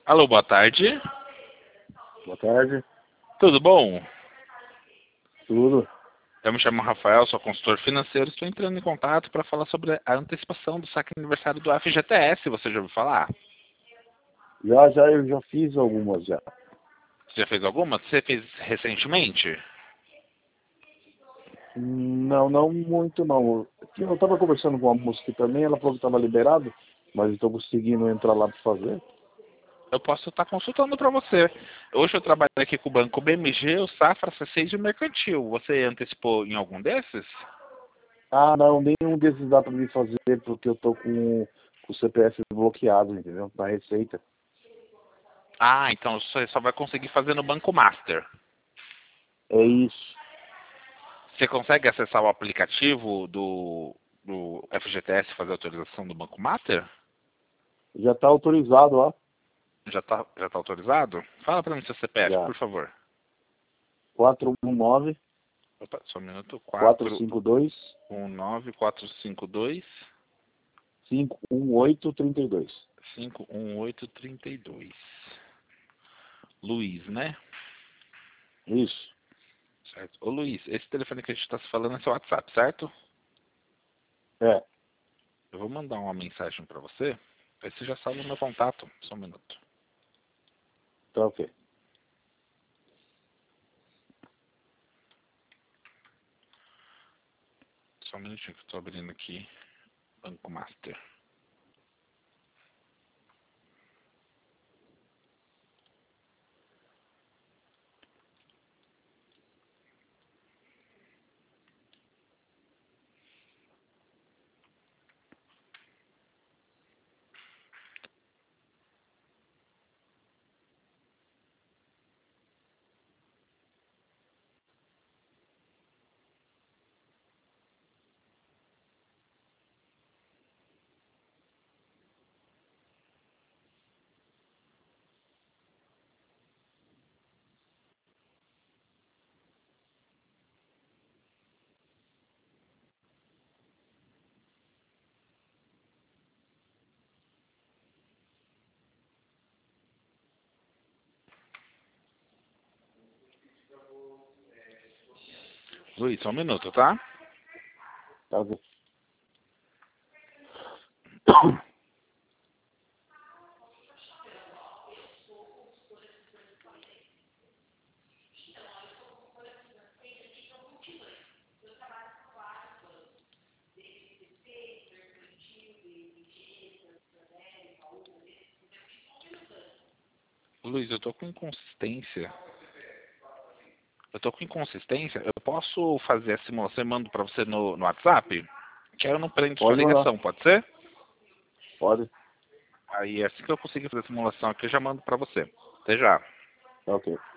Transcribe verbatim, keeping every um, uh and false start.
Alô, boa tarde. Boa tarde. Tudo bom? Tudo. Eu me chamo Rafael, sou consultor financeiro. Estou entrando em contato para falar sobre a antecipação do saque aniversário do F G T S. Você já ouviu falar? Já, já, eu já fiz algumas já. Você já fez alguma? Você fez recentemente? Não, não muito não. Eu estava conversando com uma moça aqui também, ela falou que estava liberado, mas estou conseguindo entrar lá para fazer. Eu posso estar consultando para você. Hoje eu trabalho aqui com o banco B M G, o Safra, C seis e o Mercantil. Você antecipou em algum desses? Ah, não, nenhum desses dá para me fazer, porque eu tô com, com o C P F bloqueado, entendeu? Da Receita. Ah, então você só vai conseguir fazer no Banco Master. É isso. Você consegue acessar o aplicativo do, do F G T S e fazer a autorização do Banco Master? Já está autorizado lá. Já está já tá autorizado? Fala para mim seu C P F, Já. por favor. quatro um nove, Opa, só um minuto. quatro quatro cinco dois, um nove quatro cinco dois cinco um oito três dois. cinco um oito três dois. Luiz, né? Isso. Certo. Ô Luiz, esse telefone que a gente está se falando é seu WhatsApp, certo? É. Eu vou mandar uma mensagem para você. Aí você já salva o meu contato. Só um minuto. Tá ok. Só um minutinho que eu estou abrindo aqui. Banco Master. Luiz, só um minuto, tá? Tá ok. Luiz, eu tô com inconsistência. Eu tô com inconsistência. Eu posso fazer a simulação e mando para você no, no WhatsApp? Que aí eu não prendo sua Pode mandar. ligação, pode ser? Pode. Aí assim que eu conseguir fazer a simulação aqui, eu já mando para você. Até já. Tá ok.